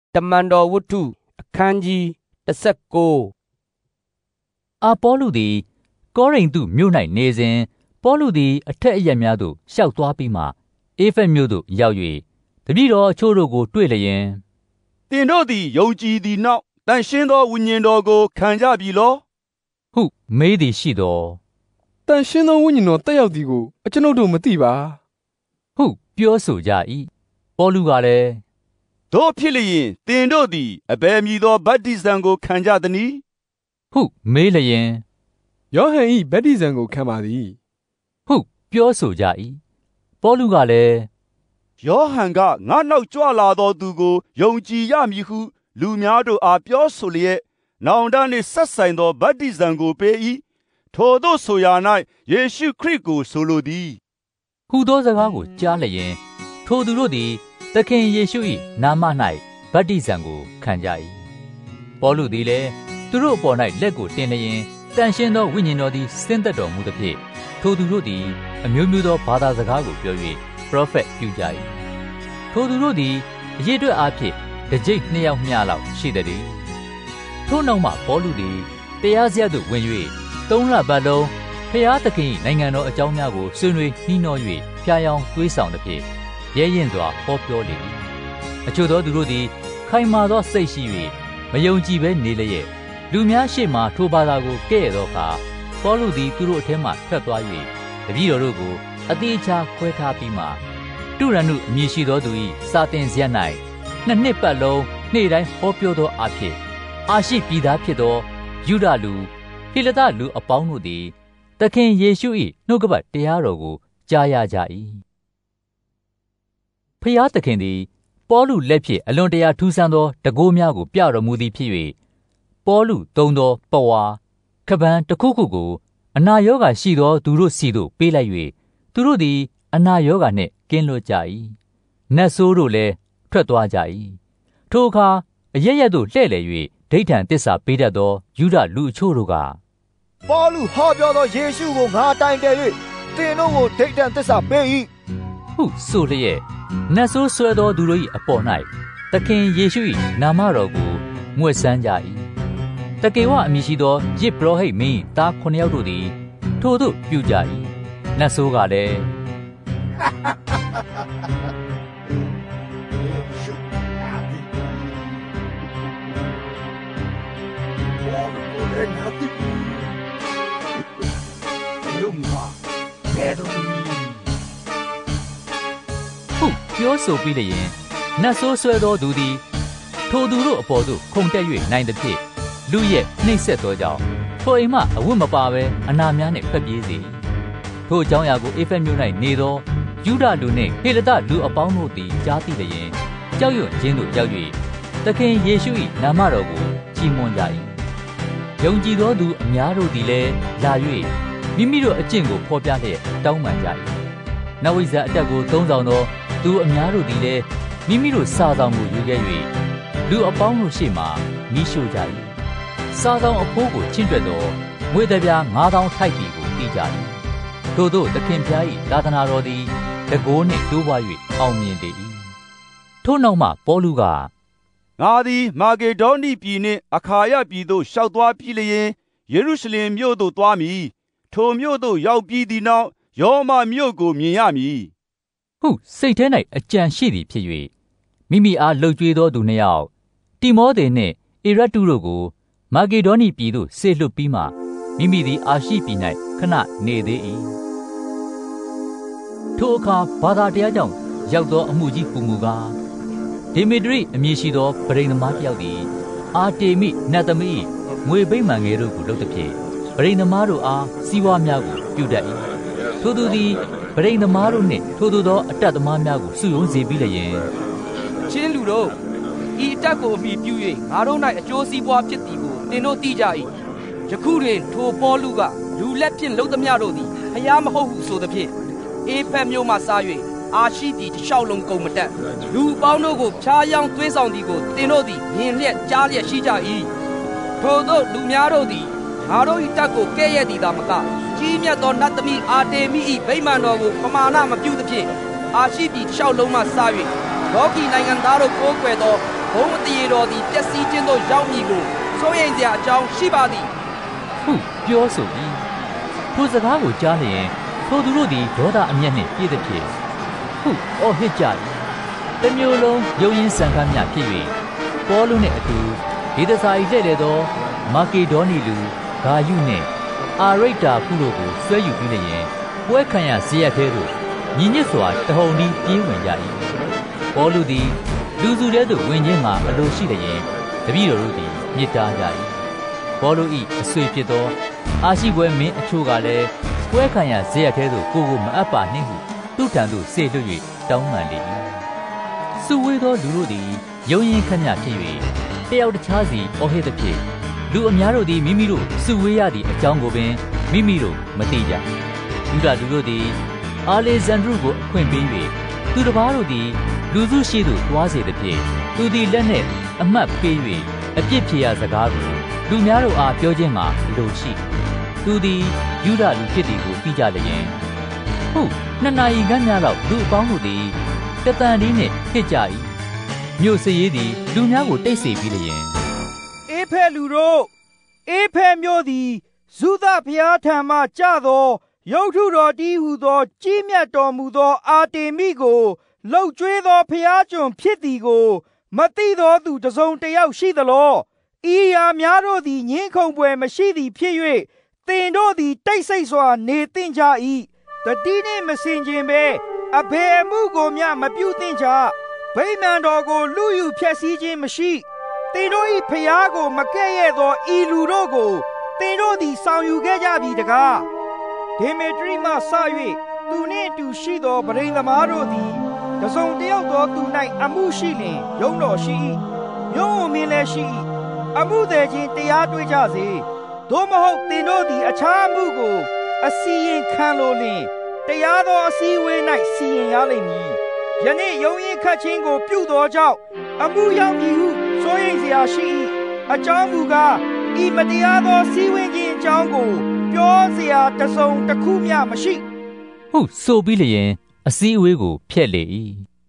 တမန်တော်ဝတ္ထုအခန်းကြီး19 အာပေါလုသည်ကောရိန္သုမြို့၌နေစဉ်ပေါလုသည်အထက်အရပ်များသို့လျှောက်သွားပြီးမှအေဖက်မြို့သို့ရောက်၍တပည့်တော်အချို့တို့ကိုတွေ့လျင်သင်တို့သည်ယုံကြည်သည့်နောက်တန်ရှင်းသောဝိညာဉ်တော်ကိုခံကြပြီလောဟုမေးသည်ရှိသောတန်ရှင်းသောဝိညာဉ်တော်တက်ရောက်သည်ကိုအကျွန်ုပ်တို့မသိပါဟုပြောဆိုကြ၏ပေါလုကလည်းတို့ဖြစ်လျင်သင်တို့သည်အဘယ်မည်သောဗတ္တိဇံကိုခံကြသနည်းဟုမေးလျင်ယောဟန်၏ဗတ္တိဇံကိုခံပါသည်ဟုပြောဆိုကြ၏ပေါလုကလည်းယောဟန်ကငါနောက်ကြွလာသောသူကိုယုံကြည်ရမည်ဟုလူများတို့အားပြောဆိုလျက်နောင်တနှင့်ဆက်ဆိုင်သောဗတ္တိဇံကိုပေး၏ထိုသို့ဆိုရာ၌ယေရှုခရစ်ကိုဆိုလိုသည်ဟူသောစကားကိုကြားလျင်ထိုသူတို့သည်သခင်ယေရှု၏နာမ၌ဗတ္တိဇံကိုခံကြ၏ပေါလုသည်လည်းသူတို့အပေါ်၌လက်ကိုတင်လျင်တန်ရှင်းသောဝိညာဉ်တော်သည်ဆင်းသက်တော်မူသဖြင့်ထိုသူတို့သည်အမျိုးမျိုးသောဘာသာစကားကိုပြော၍ပရောဖက်ပြုကြ၏ထိုသူတို့သည်အရေးအတွက်အားဖြင့်တစ်ကြိမ်2ယောက်မျှလောက်ရှိသည်ထိုနောက်မှပေါလုသည်တရားစရပ်သို့ဝင်၍3လပတ်လုံးဖျားသခင်၏နိုင်ငံတော်အကြောင်းများကိုဆွေးနွေးနှီးနှော၍ဖျားယောင်းသွေးဆောင်သဖြင့်ရဲရင်စွာဟောပြောလေ၏အချို့သောသူတို့သည်ခိုင်မာသောစိတ်ရှိ၍မယုံကြည်ဘဲနေလျက်လူများရှေ့မှထိုဘာသာကိုကဲ့ရဲ့သောအခါပေါလုသည်သူတို့အထက်မှထွက်သွား၍တပည့်တော်တို့ကိုအသေးချာခွဲထားပြီးမှတုရဏုအမည်ရှိသောသူ၏စာသင်စရပ်၌2နှစ်ပတ်လုံးနေ့တိုင်းဟောပြောသောအဖြစ်အာရှိပြည်သားဖြစ်သောယူဒလူဟေလသလူအပေါင်းတို့သည်သခင်ယေရှု၏နှုတ်ကပတ်တရားတော်ကိုကြားရကြ၏ဖျားသခင်သည်ပေါလုလက်ဖြင့်အလွန်တရာထူးဆန်းသောတန်ခိုးများကိုပြတော်မူသည်ဖြစ်၍ပေါလုသုံးသောပဝါခပန်းတစ်ခုခုကိုအနာရောဂါရှိသောသူတို့စီသို့ပေးလိုက်၍သူတို့သည်အနာရောဂါနှင့်ကင်းလွတ်ကြ၏နတ်ဆိုးတို့လည်းထွက်သွားကြ၏ထိုအခါအရရက်သို့လှည့်လည်၍ဒိဋ္ဌံသစ္စာပေးတတ်သောယူဒလူအချို့တို့ကပေါလုဟောပြောသောယေရှုကိုငါတိုင်တယ်၍သင်တို့ကိုဒိဋ္ဌံသစ္စာပေး၏ဟုဆိုလျက်နတ်ဆိုးဆွဲသောသူတို့၏အပေါ်၌သခင်ယေရှု၏နာမတော်ကိုမွေ့ဆန်းကြ၏တကေဝအမည်ရှိသောယစ်ပရောဟိတ်မင်းသား9ယောက်တို့သည်ထိုသို့ပြုကြ၏နတ်ဆိုးကလည်းဟုတ်ပြောဆိုပြီးလျင်နတ်ဆိုးဆွဲသောသူသည်ထိုသူတို့အပေါ်သို့ခုန်တက်၍နိုင်သဖြင့်လူရဲ့နှိပ်စက်သောကြောင့်ထိုအိမ်မှအဝတ်မပါဘဲအနာများနှင့်ဖက်ပြေးစေထိုအကြောင်းအရာကိုအေဖက်မြို့၌နေသောယူဒလူနှင့်ဟေလသလူအပေါင်းတို့သည်ကြားသိလျင်ကြောက်ရွံ့ခြင်းသို့ရောက်၍သခင်ယေရှု၏နာမတော်ကိုချီးမွမ်းကြ၏ယုံကြည်သောသူအများတို့သည်လည်းလာ၍မိမိတို့အကျင့်ကိုဖော်ပြလျက်တောင်းပန်ကြ၏နဝိဇ္ဇအတက်ကိုသုံးဆောင်သောသူအများတို့သည်လည်းမိမိတို့စာဆောင်ကိုယူခဲ့၍လူအပေါင်းတို့ရှေ့မှမိရှို့ကြ၏စာဆောင်အဖိုးကိုချင့်တွက်သောငွေတပြား9000ထိုက်သည်ကိုသိကြ၏ထို့သောသခင်ဖျား၏သာသနာတော်သည်တကိုးနှင့်တိုးပွား၍အောင်မြင်လေ၏ထို့နောက်မှပေါလုကငါသည်မာဂေဒေါနိပြည်နှင့်အခါယပြည်သို့ရှောက်သွားပြီးလျင်ယေရုရှလင်မြို့သို့သွားမည်ထိုမြို့သို့ရောက်ပြီးသည့်နောက်ယောမမြို့ကိုမြင်ရမည်ဟုစိတ်ထဲ၌အကြံရှိသည်ဖြစ်၍မိမိအားလှုပ်ကြွေးသောသူ2ယောက်တိမောသေနှင့်ဧရတုတို့ကိုမာဂေဒေါနိပြည်သို့ဆေလွတ်ပြီးမှမိမိသည်အာရှိပြည်၌ခဏနေသေး၏ထိုအခါဘာသာတရားကြောင့်ရောက်သောအမှုကြီးဟူမူကားဒေမေတရိအမည်ရှိသောဗရိန်သမားတစ်ယောက်သည်အာတေမိနတ်သမီးငွေဗိမာန်ငယ်တို့ကိုလုပ်သဖြင့်ဗရိန်သမားတို့အားစီးပွားများကိုပြုတတ်၏ထိုသူသည်ဗရိန်သမားတို့နှင့်ထိုသူသောအတတ်သမားများကိုစုယုံစေပြီးလျင်ချင်းလူတို့ဤအတက်ကိုအမိပြု၍ငါတို့၌အကျိုးစီးပွားဖြစ်သည်ကိုသင်တို့သိကြ၏ယခုတွင်ထိုပေါလုကလူလက်ဖြင့်လှုပ်သမျှတို့သည်ဖျားမဟုတ်ဟုဆိုသဖြင့်အေဖက်မြို့မှစား၍အာရှိသည်တစ်လျှောက်လုံးကုန်မတက်လူပေါင်းတို့ကိုဖျားယောင်းသွေးဆောင်သည်ကိုသင်တို့သည်မြင်လျက်ကြားလျက်ရှိကြ၏ထို့သောလူများတို့သည်ငါတို့၏တက်ကိုကဲ့ရဲ့သည်သာမကကြီးမြတ်သောနတ်သမီးအာတေမိ၏ဗိမာန်တော်ကိုပမာဏမပြုသဖြင့်အာရှိပြည်တစ်လျှောက်လုံးမှစား၍လောကီနိုင်ငံသားတို့ကိုးကွယ်သောဘုံအတရေတော်သည်ပျက်စီးခြင်းသို့ရောက်မည်ကိုစိုးရိမ်စရာအကြောင်းရှိပါသည်ဟုပြောဆိုပြီးထိုစကားကိုကြားလျင်ထိုသူတို့သည်ဒေါသအမျက်နှင့်ပြည့်သည်ဖြင့်ဟုအော်ဟစ်ကြ၏တစ်မျိုးလုံးရုံရင်းဆန်ခါမြဖြစ်၍ပေါလုနှင့်အတူဒေသစာ၏လှည့်လေသောမာကေဒေါနီလူဂါယုနှင့်အာရိတ္တာခုတို့ကိုဆွဲယူပြီးလျင်ပွဲခံရဇေယျထဲသို့ညီညွတ်စွာတဟုန်တီးပြေးဝင်ကြ၏ပေါလုသည်လူစုထဲသို့ဝင်ခြင်းမှာအလိုရှိလျင်တပည့်တော်တို့သည်မြစ်တားကြ၏ပေါလု၏အဆွေဖြစ်သောအာရှိပွဲမင်းအချို့ကလည်းပွဲခံရဇေယျထဲသို့ကိုမအပ်ပါနှင့်ဟုသူ့ထံသို့ဆေလွတ်၍တောင်းပန်လေ၏စုဝေးသောလူတို့သည်ယုံရင်ခန့်မြဖြစ်၍တယောက်တခြားစီအော်ဟစ်သည်ဖြင့်လူအများတို့သည်မိမိတို့စုဝေးရသည့်အကြောင်းကိုပင်မိမိတို့မသိကြယူဒလူတို့သည်အာလေဇန်ဒရုကိုအခွင့်ပေး၍သူတစ်ပါးတို့သည်လူစုရှိသို့တွားစေသည်ဖြင့်သူသည်လက်နှင့်အမှတ်ပေး၍အပြစ်ဖြေရာစကားကိုလူများတို့အားပြောခြင်းမှာလိုရှိသူသည်ယူဒလူဖြစ်သည်ကိုသိကြလျင်ဟုတ်နှစ်နာရီခန့်များလောက်လူအပေါင်းတို့သည်တတန်ဒီနှင့်ဖြစ်ကြ၏မြို့စရေးသည်လူများကိုတိတ်ဆိတ်ပြီးလျင်အေဖဲလူတို့အေဖဲမြို့သည်ဇုသဘုရားထံမှကြသောရုပ်ထုတော်တည်းဟူသောကြီးမြတ်တော်မူသောအာတေမိကိုလှုပ်ကြွေးသောဘုရားကျွန်ဖြစ်သည်ကိုမသိသောသူတစ်စုံတစ်ယောက်ရှိသလောဤရာများတို့သည်ငင်းခုန်ပွဲမရှိသည်ဖြစ်၍သင်တို့သည်တိတ်ဆိတ်စွာနေသင့်ကြ၏တတိနှင့်မစင်ခြင်းပဲအဘယ်မှုကိုမျှမပြုသင့်ကြဗိမာန်တော်ကိုလူယူဖျက်ဆီးခြင်းမရှိသင်တို့၏ဖျားကိုမကဲ့ရဲ့သောဤလူတို့ကိုသင်တို့သည်ဆောင်ယူခဲ့ကြပြီတကားဒေမေတရိမှစ၍သူနှင့်အတူရှိသောပရိသမားတို့သည်တစုံတယောက်သောသူ၌အမှုရှိလျင်ယုံတော်ရှိ၏မြို့ဝန်မင်းလည်းရှိ၏အမှုသည်ချင်းတရားတွေ့ကြစေသို့မဟုတ်သင်တို့သည်အခြားအမှုကိုအစီရင်ခံလိုလျင်တရားသောအစည်းအဝေး၌စီရင်ရလိမ့်မည်ယနေ့ယုံရင်ခတ်ခြင်းကိုပြုသောကြောင့်အမှုရောက်မည်ဟုစိုးရိမ်စရာရှိ၏အကြောင်းမူကားဤမတရားသောစည်းဝေးခြင်းအကြောင်းကိုပြောစရာတစုံတစ်ခုမျှမရှိဟုဆိုပြီးလျင်အစည်းအဝေးကိုဖျက်လေ၏